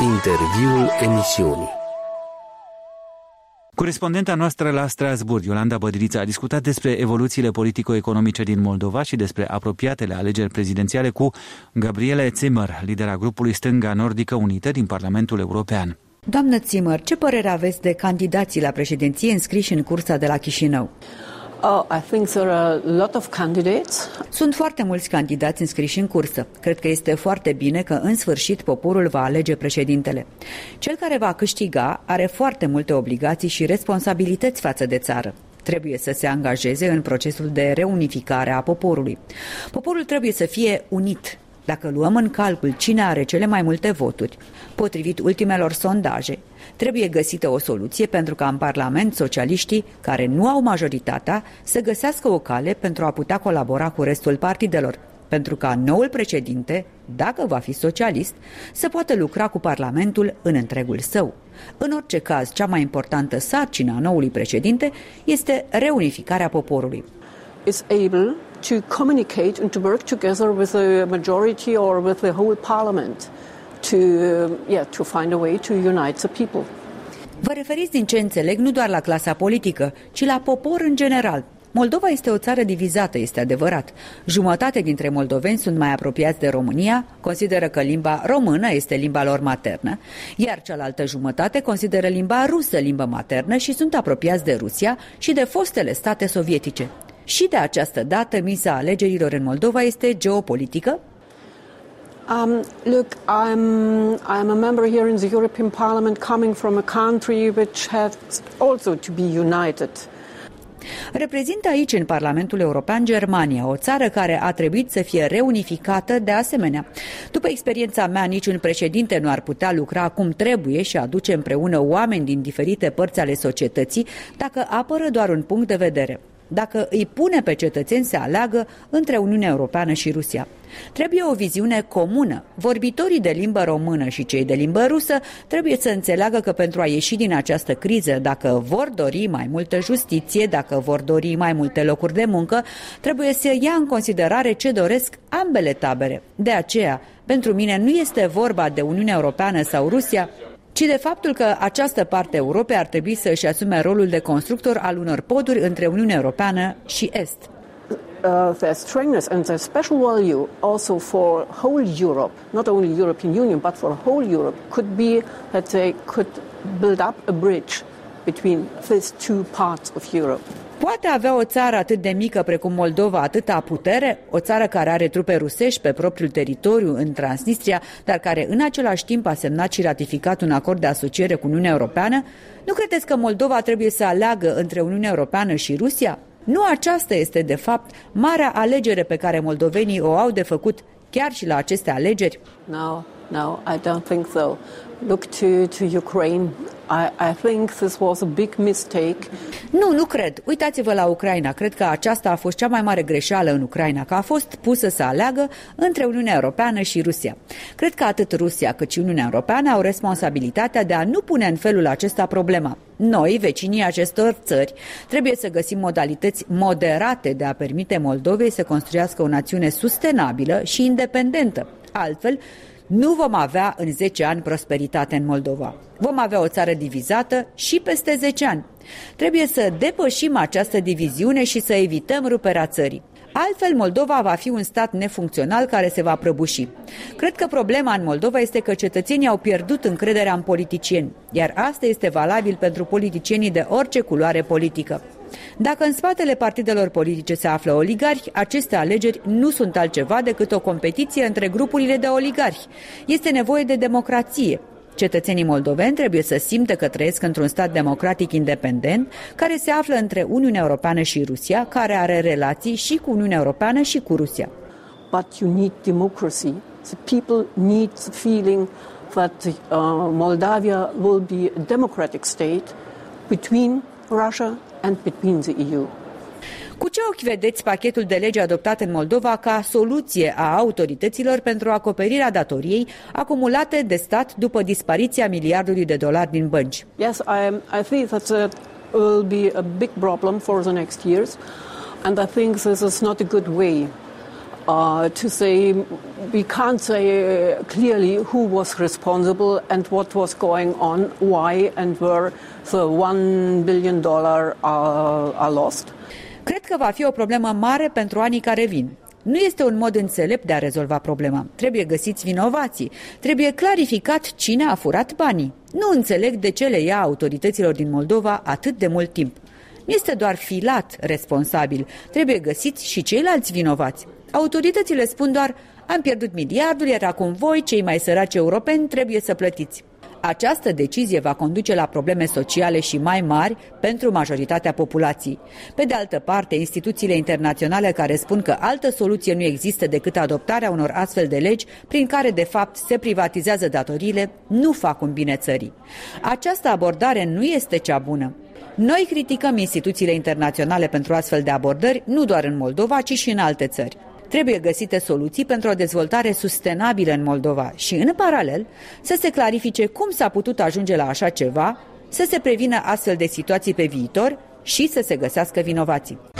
Interviul emisiunii. Corespondenta noastră la Strasbourg, Iolanda Bădrița, a discutat despre evoluțiile politico-economice din Moldova și despre apropiatele alegeri prezidențiale cu Gabriele Zimmer, lidera grupului Stânga Nordică Unită din Parlamentul European. Doamnă Zimmer, ce părere aveți de candidații la președinție înscriși în cursa de la Chișinău? I think there are a lot of candidates. Sunt foarte mulți candidați înscriși în cursă. Cred că este foarte bine că în sfârșit poporul va alege președintele. Cel care va câștiga are foarte multe obligații și responsabilități față de țară. Trebuie să se angajeze în procesul de reunificare a poporului. Poporul trebuie să fie unit. Dacă luăm în calcul cine are cele mai multe voturi, potrivit ultimelor sondaje, trebuie găsită o soluție pentru ca în Parlament socialiștii, care nu au majoritatea, să găsească o cale pentru a putea colabora cu restul partidelor, pentru ca noul președinte, dacă va fi socialist, să poată lucra cu Parlamentul în întregul său. În orice caz, cea mai importantă sarcină a noului președinte este reunificarea poporului. Is able to communicate and to work together with the majority or with the whole parliament to find a way to unite the people. Vă referiți, din ce înțeleg, nu doar la clasa politică, ci la popor în general. Moldova este o țară divizată, este adevărat. Jumătate dintre moldoveni sunt mai apropiați de România, consideră că limba română este limba lor maternă, iar cealaltă jumătate consideră limba rusă limbă maternă și sunt apropiați de Rusia și de fostele state sovietice. Și de această dată, miza alegerilor în Moldova este geopolitică? Look, I'm a member here in the European Parliament coming from a country which has also to be united. Reprezintă aici, în Parlamentul European, Germania, o țară care a trebuit să fie reunificată de asemenea. După experiența mea, niciun președinte nu ar putea lucra cum trebuie și aduce împreună oameni din diferite părți ale societății dacă apără doar un punct de vedere, dacă îi pune pe cetățeni să aleagă între Uniunea Europeană și Rusia. Trebuie o viziune comună. Vorbitorii de limbă română și cei de limbă rusă trebuie să înțeleagă că pentru a ieși din această criză, dacă vor dori mai multă justiție, dacă vor dori mai multe locuri de muncă, trebuie să ia în considerare ce doresc ambele tabere. De aceea, pentru mine nu este vorba de Uniunea Europeană sau Rusia, ci de faptul că această parte a Europei ar trebui să își asume rolul de constructor al unor poduri între Uniunea Europeană și Est. Their strength and their special value also for whole Europe, not only European Union, but for whole Europe, could be that they could build up a bridge between these two parts of Europe. Poate avea o țară atât de mică precum Moldova atâta putere, o țară care are trupe rusești pe propriul teritoriu în Transnistria, dar care în același timp a semnat și ratificat un acord de asociere cu Uniunea Europeană? Nu credeți că Moldova trebuie să aleagă între Uniunea Europeană și Rusia? Nu aceasta este, de fapt, marea alegere pe care moldovenii o au de făcut chiar și la aceste alegeri? No, I don't think so. Look to Ukraine. I think this was a big mistake. Nu cred. Uitați-vă la Ucraina. Cred că aceasta a fost cea mai mare greșeală în Ucraina, că a fost pusă să aleagă între Uniunea Europeană și Rusia. Cred că atât Rusia cât și Uniunea Europeană au responsabilitatea de a nu pune în felul acesta problema. Noi, vecinii acestor țări, trebuie să găsim modalități moderate de a permite Moldovei să construiască o națiune sustenabilă și independentă. Altfel, nu vom avea în 10 ani prosperitate în Moldova. Vom avea o țară divizată și peste 10 ani. Trebuie să depășim această diviziune și să evităm ruperea țării. Altfel, Moldova va fi un stat nefuncțional care se va prăbuși. Cred că problema în Moldova este că cetățenii au pierdut încrederea în politicieni, iar asta este valabil pentru politicienii de orice culoare politică. Dacă în spatele partidelor politice se află oligarhi, aceste alegeri nu sunt altceva decât o competiție între grupurile de oligarhi. Este nevoie de democrație. Cetățenii moldoveni trebuie să simtă că trăiesc într-un stat democratic independent, care se află între Uniunea Europeană și Rusia, care are relații și cu Uniunea Europeană și cu Rusia. But you need democracy. The people need the feeling that Moldavia will be a democratic state between Russia and between the EU. Cu ce ochi vedeți pachetul de lege adoptat în Moldova ca soluție a autorităților pentru acoperirea datoriei acumulate de stat după dispariția miliardului de dolari din bănci? Yes, I think that will be a big problem for the next years, and I think this is not a good way. to say we can't say clearly who was responsible and what was going on, why and where the $1 billion are lost. Cred că va fi o problemă mare pentru anii care vin. Nu este un mod înțelept de a rezolva problema. Trebuie găsiți vinovații. Trebuie clarificat cine a furat banii. Nu înțeleg de ce le ia autorităților din Moldova atât de mult timp. Nu este doar Filat responsabil. Trebuie găsiți și ceilalți vinovați. Autoritățile spun doar: am pierdut miliardul, iar acum voi, cei mai săraci europeni, trebuie să plătiți. Această decizie va conduce la probleme sociale și mai mari pentru majoritatea populației. Pe de altă parte, instituțiile internaționale care spun că altă soluție nu există decât adoptarea unor astfel de legi prin care, de fapt, se privatizează datoriile, nu fac un bine țării. Această abordare nu este cea bună. Noi criticăm instituțiile internaționale pentru astfel de abordări, nu doar în Moldova, ci și în alte țări. Trebuie găsite soluții pentru o dezvoltare sustenabilă în Moldova și, în paralel, să se clarifice cum s-a putut ajunge la așa ceva, să se prevină astfel de situații pe viitor și să se găsească vinovații.